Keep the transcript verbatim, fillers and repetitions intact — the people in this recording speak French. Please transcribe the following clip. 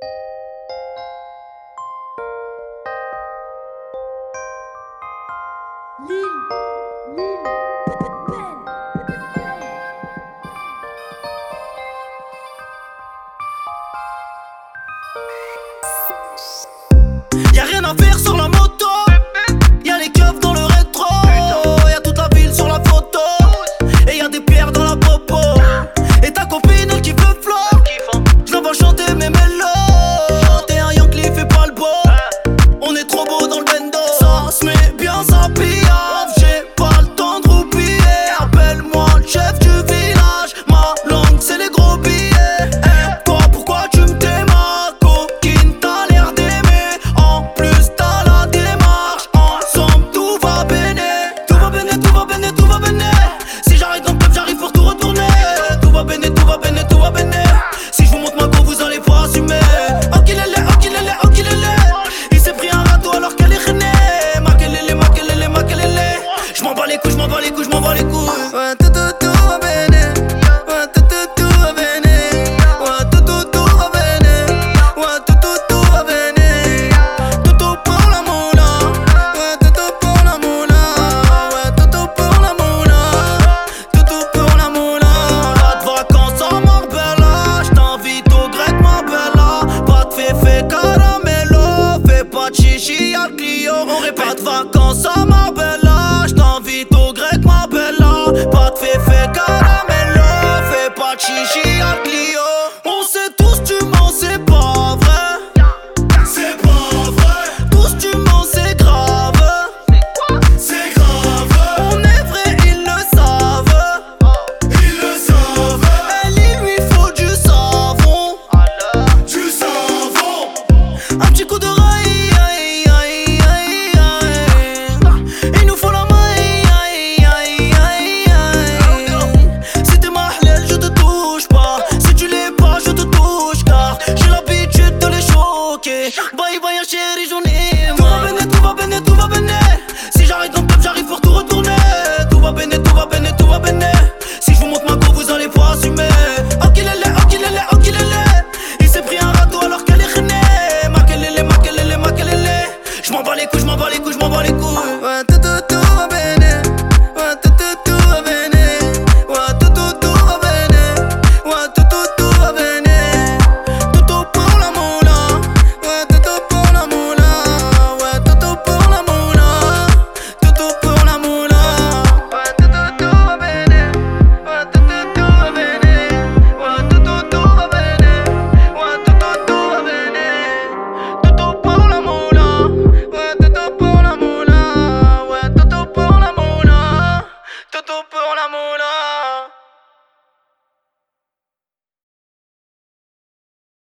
Y'a rien à faire sur la moto, y'a les keufs dans le rétro, y'a toute la ville sur la photo, et y'a des pierres dans la popo. Et ta copine elle kiffe le flow, j'la vois chanter mes mélos. T'es un Yankee, fais pas le beau, on est trop beau dans le bendo. Ça se met bien, ça piave, j'ai pas le temps de roupiller. Appelle-moi le chef du village, ma langue c'est les gros billets. Eh, toi pourquoi tu me tais, ma coquine, t'as l'air d'aimer. En plus t'as la démarche, ensemble tout va béné. Tout va béné, tout va béné, tout va béné. Si j'arrive dans le club, j'arrive pour tout retourner. Tout va béné, tout va béné, tout va béné. Si je vous montre ma go, vous allez pas assumer. Oh qu'il est laid, oh qu'il est laid, oh qu'il est laid. Il s'est pris un râteau alors qu'elle est renée. Ma qu'elle est laid, ma qu'elle est laid, ma qu'elle est laid. J'm'en bats les couilles, j'm'en bats les couilles, j'm'en bats les couilles. Ouais, tout, tout, tout va béné. Ouais, tout, tout, tout va béné. Ouais, tout, tout, tout va béné. Ouais, tout, tout, tout va béné. Tout, tout pour la moula. Ouais, tout, tout pour la moula. Ouais, tout, tout pour la moula. Tout, tout pour la moula. Pas de vacances à Marbella, j't'invite au grec, ma bella. Pas de féfé caramello, fais pas de chichi, y'a le Clio. On répète. Pas de vacances à Marbella, j't'invite au grec, ma bella. Pas de féfé caramello, fais pas de chichi.